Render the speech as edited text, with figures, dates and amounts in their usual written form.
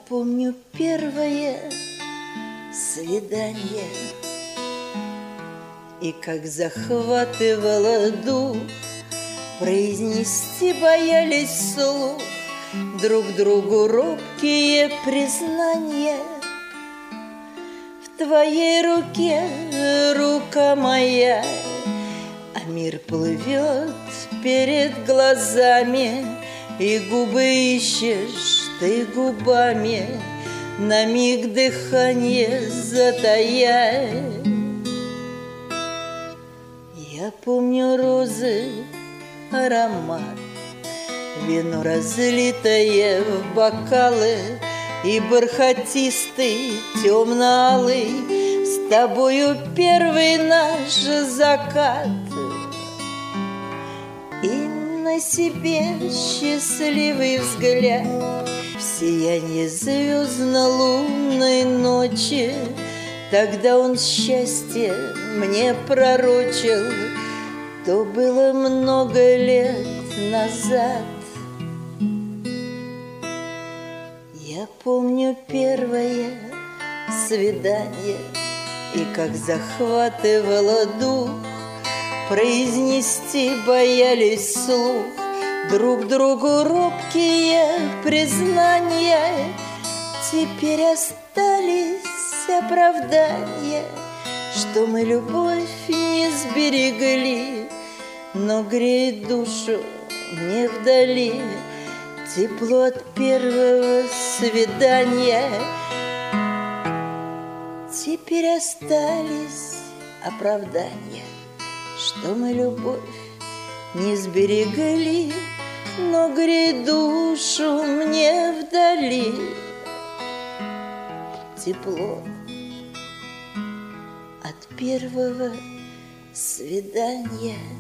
помню первое свидание, и как захватывало дух, произнести боялись вслух друг другу робкие признания. В твоей руке рука моя, а мир плывет перед глазами, и губы ищешь ты губами, на миг дыхание затая. Я помню розы, аромат, вино, разлитое в бокалы, и бархатистый темно-алый с тобою первый наш закат. И на себе счастливый взгляд в сиянии звездно-лунной ночи. Тогда он счастье мне пророчил, то было много лет назад. Я помню первое свидание, и как захватывало дух, произнести боялись вслух друг другу робкие признания. Теперь остались оправдания, что мы любовь не сберегли, но греет душу мне вдали тепло от первого свидания. Теперь остались оправдания, что мы любовь не сберегли, но греет душу мне вдали тепло от первого свидания.